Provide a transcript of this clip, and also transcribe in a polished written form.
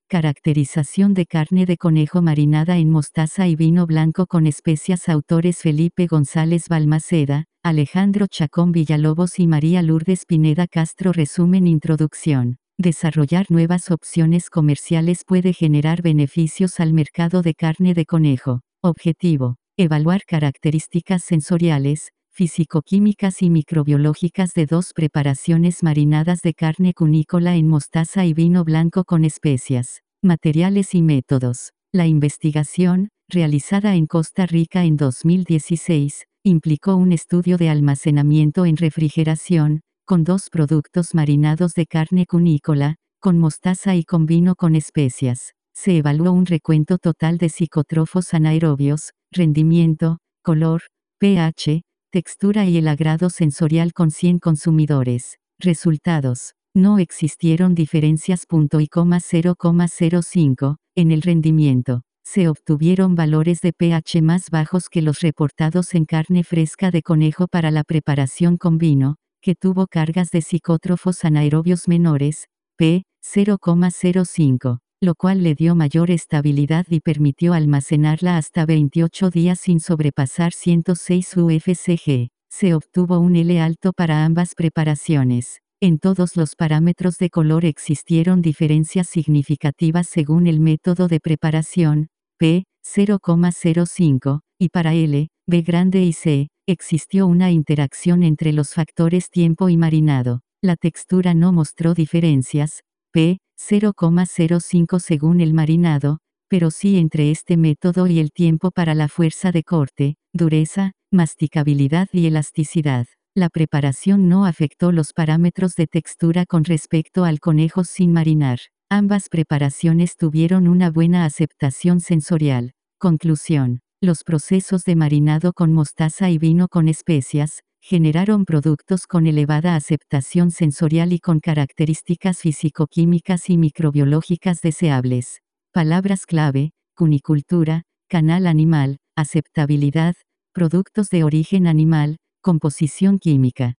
Caracterización de carne de conejo marinada en mostaza y vino blanco con especias. Autores Felipe González Balmaceda, Alejandro Chacón Villalobos y María Lourdes Pineda Castro. Resumen. Introducción. Desarrollar nuevas opciones comerciales puede generar beneficios al mercado de carne de conejo. Objetivo. Evaluar características sensoriales, físico-químicas y microbiológicas de dos preparaciones marinadas de carne cunícola en mostaza y vino blanco con especias. Materiales y métodos. La investigación, realizada en Costa Rica en 2016, implicó un estudio de almacenamiento en refrigeración, con dos productos marinados de carne cunícola, con mostaza y con vino con especias. Se evaluó un recuento total de psicotrófos anaerobios, rendimiento, color, pH, textura y el agrado sensorial con 100 consumidores. Resultados. No existieron diferencias .0,05 en el rendimiento. Se obtuvieron valores de pH más bajos que los reportados en carne fresca de conejo para la preparación con vino, que tuvo cargas de psicótrofos anaerobios menores, p. 0,05, lo cual le dio mayor estabilidad y permitió almacenarla hasta 28 días sin sobrepasar 106 UFCG. Se obtuvo un L alto para ambas preparaciones. En todos los parámetros de color existieron diferencias significativas según el método de preparación, p. 0,05, y para L, B grande y C, existió una interacción entre los factores tiempo y marinado. La textura no mostró diferencias, p. 0,05 según el marinado, pero sí entre este método y el tiempo para la fuerza de corte, dureza, masticabilidad y elasticidad. La preparación no afectó los parámetros de textura con respecto al conejo sin marinar. Ambas preparaciones tuvieron una buena aceptación sensorial. Conclusión. Los procesos de marinado con mostaza y vino con especias, generaron productos con elevada aceptación sensorial y con características físico-químicas y microbiológicas deseables. Palabras clave: cunicultura, canal animal, aceptabilidad, productos de origen animal, composición química.